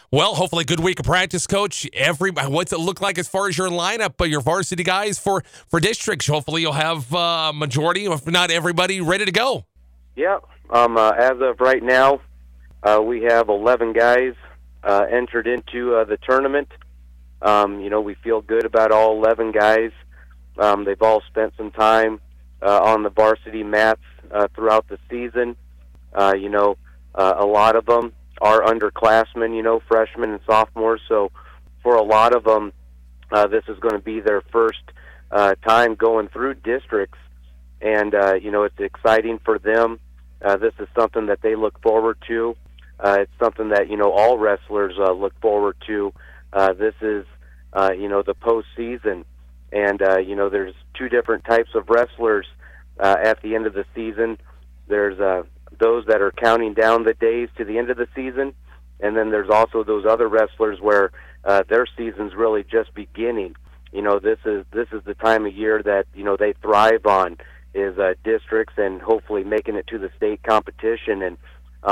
Well, hopefully a good week of practice, Coach. What's it look like as far as your lineup, your varsity guys for districts? Hopefully you'll have majority, if not everybody, ready to go. Yeah. As of right now, we have 11 guys entered into the tournament. We feel good about all 11 guys. They've all spent some time on the varsity mats throughout the season. A lot of them are underclassmen, freshmen and sophomores. So for a lot of them, this is going to be their first time going through districts. And, it's exciting for them. This is something that they look forward to. It's something that, all wrestlers look forward to. This is, the postseason. And, there's two different types of wrestlers at the end of the season. There's those that are counting down the days to the end of the season, and then there's also those other wrestlers where their season's really just beginning. This is the time of year that, they thrive on is districts and hopefully making it to the state competition. And,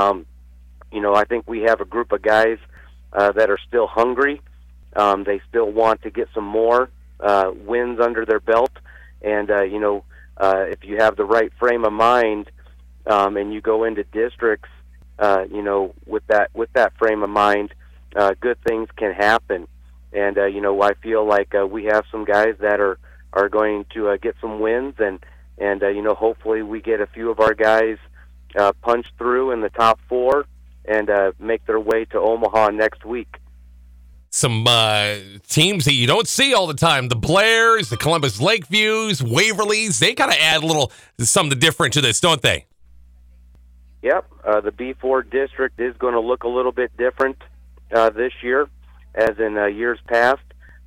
I think we have a group of guys that are still hungry. They still want to get some more wins under their belt. And, if you have the right frame of mind and you go into districts, with that frame of mind, good things can happen. And, I feel like we have some guys that are going to get some wins, and hopefully we get a few of our guys punch through in the top four and make their way to Omaha next week. Some teams that you don't see all the time, the Blairs, the Columbus Lakeviews, Waverlys, they kind of add something different to this, don't they? Yep. The B4 district is going to look a little bit different this year, as in years past.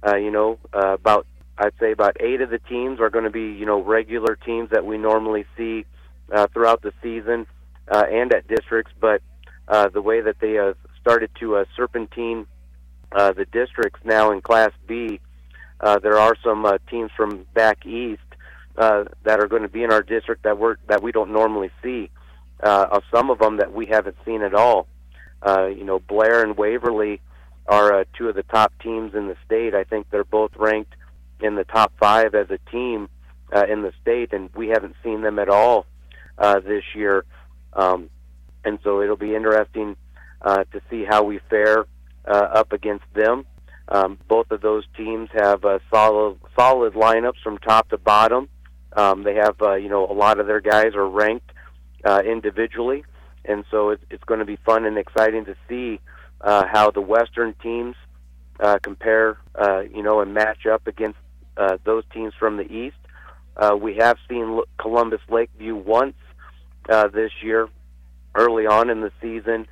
I'd say about 8 of the teams are going to be, regular teams that we normally see throughout the season and at districts. But the way that they started to serpentine the districts now in Class B, there are some teams from back east that are going to be in our district that we don't normally see. Some of them that we haven't seen at all. Blair and Waverly are two of the top teams in the state. I think they're both ranked in the top 5 as a team in the state, and we haven't seen them at all this year. And so it'll be interesting to see how we fare up against them. Both of those teams have solid lineups from top to bottom. They have, a lot of their guys are ranked individually, and so it's going to be fun and exciting to see how the Western teams compare, and match up against those teams from the East. We have seen Columbus Lakeview once this year, early on in the season,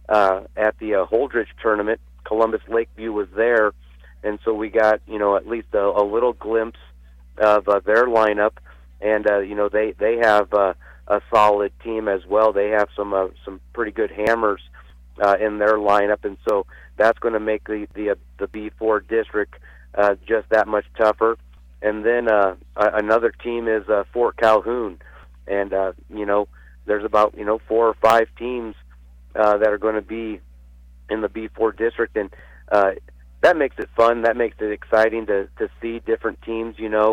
at the Holdridge tournament. Columbus Lakeview was there, and so we got, at least a little glimpse of their lineup, and, they have a solid team as well. They have some pretty good hammers in their lineup, and so that's going to make the B4 district just that much tougher. And then another team is Fort Calhoun, and there's about 4 or 5 teams that are going to be in the B4 district, and that makes it fun. That makes it exciting to see different teams.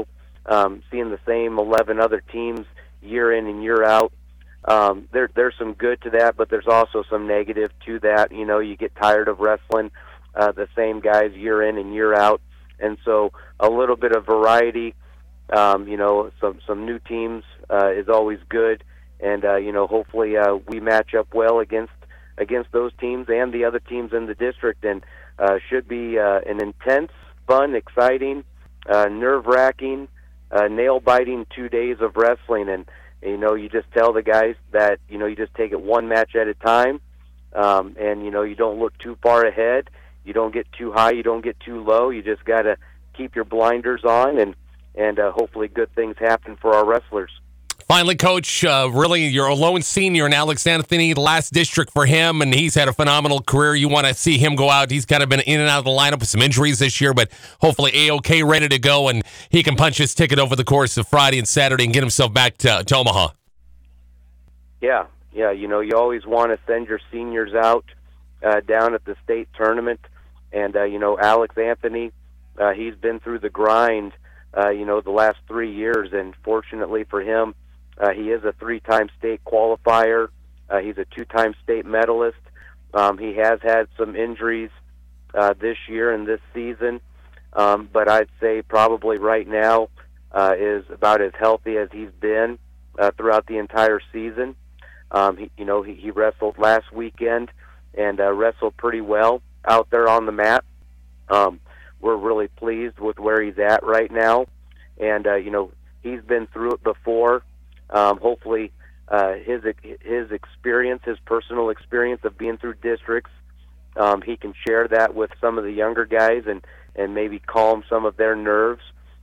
Seeing the same 11 other teams year in and year out. There's some good to that, but there's also some negative to that. You get tired of wrestling the same guys year in and year out, and so a little bit of variety, some new teams is always good, and hopefully we match up well against those teams and the other teams in the district, and should be an intense, fun, exciting, nerve-wracking, nail-biting 2 days of wrestling. And you just tell the guys that you just take it one match at a time, and you don't look too far ahead, you don't get too high, you don't get too low. You just got to keep your blinders on, and hopefully good things happen for our wrestlers. Finally, Coach, really, you're a lone senior in Alex Anthony, the last district for him, and he's had a phenomenal career. You want to see him go out. He's kind of been in and out of the lineup with some injuries this year, but hopefully A-OK, ready to go, and he can punch his ticket over the course of Friday and Saturday and get himself back to Omaha. Yeah, you always want to send your seniors out down at the state tournament. And, Alex Anthony, he's been through the grind, the last 3 years. And fortunately for him, he is a 3-time state qualifier. He's a 2-time state medalist. He has had some injuries this year and this season, but I'd say probably right now is about as healthy as he's been throughout the entire season. He wrestled last weekend and wrestled pretty well out there on the mat. We're really pleased with where he's at right now, and he's been through it before. Hopefully, his experience, his personal experience of being through districts, he can share that with some of the younger guys and maybe calm some of their nerves.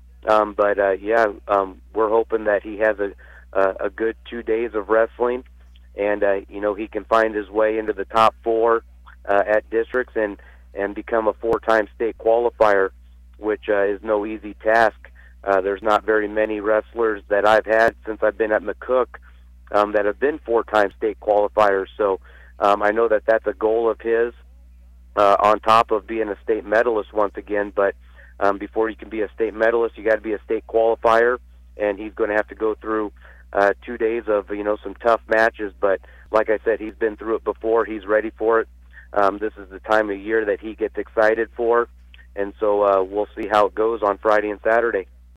We're hoping that he has a good 2 days of wrestling, and he can find his way into the top 4 at districts and become a 4-time state qualifier, which is no easy task. There's not very many wrestlers that I've had since I've been at McCook that have been 4-time state qualifiers. So I know that that's a goal of his, on top of being a state medalist once again. But before you can be a state medalist, you got to be a state qualifier, and he's going to have to go through 2 days of some tough matches. But like I said, he's been through it before. He's ready for it. This is the time of year that he gets excited for, and so we'll see how it goes on Friday and Saturday.